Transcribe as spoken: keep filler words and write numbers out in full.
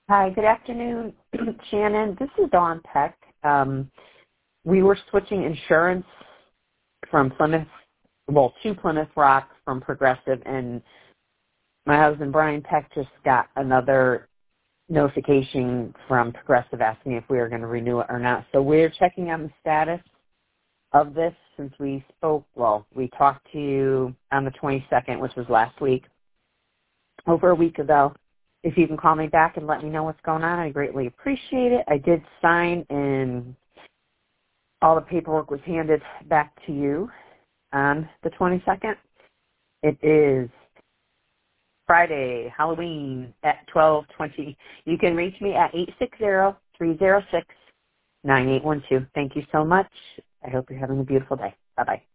Hi, good afternoon, Shannon. This is Dawn Peck. Um, we were switching insurance from Plymouth, well, to Plymouth Rock from Progressive, and my husband, Brian Peck, just got another notification from Progressive asking if we were going to renew it or not. So we're checking on the status of this since we spoke, well, we talked to you on the twenty-second, which was last week, over a week ago. If you can call me back and let me know what's going on, I greatly appreciate it. I did sign, and all the paperwork was handed back to you on the twenty-second. It is Friday, Halloween at twelve twenty. You can reach me at eight six zero, three zero six, nine eight one two. Thank you so much. I hope you're having a beautiful day. Bye-bye.